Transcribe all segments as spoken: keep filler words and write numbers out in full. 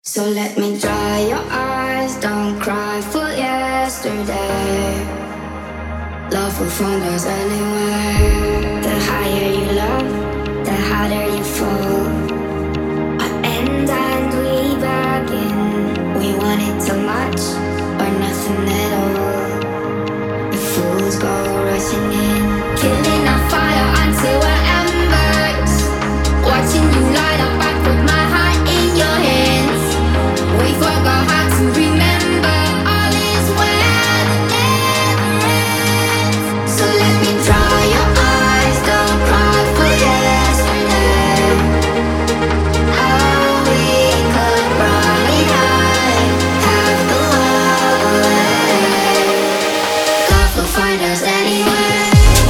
So let me dry your eyes, don't cry for yesterday. Love will find us anyway. The higher you love, the harder you fall. I end and we begin. We wanted too much, or nothing at all. The fools go rushing in, killing our fire until we're embers. Watching you light up, I put my heart in your hands. We forgot how to remember. All is well and never ends. So let me dry your eyes, don't cry for yesterday. Oh, we could run high, have the world away. God will find us anyway.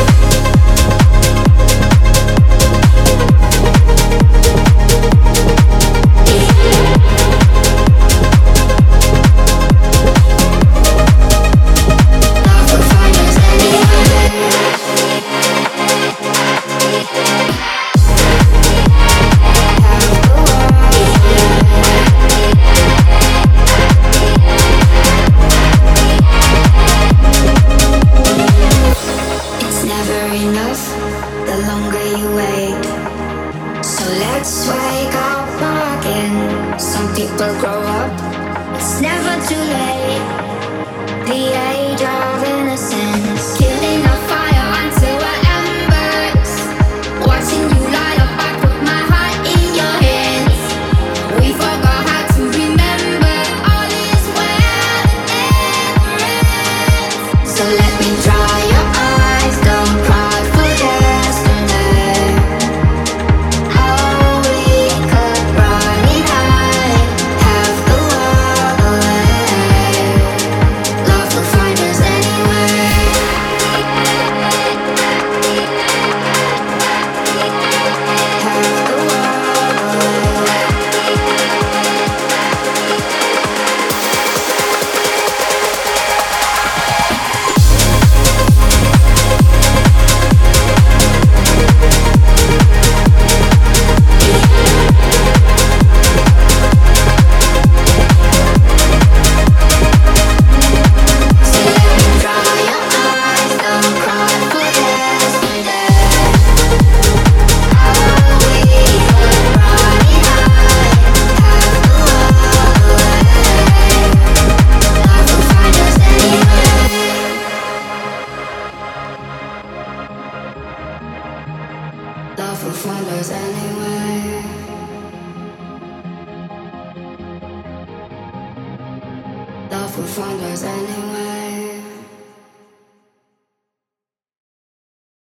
Love will find us anyway. Love will find us anyway.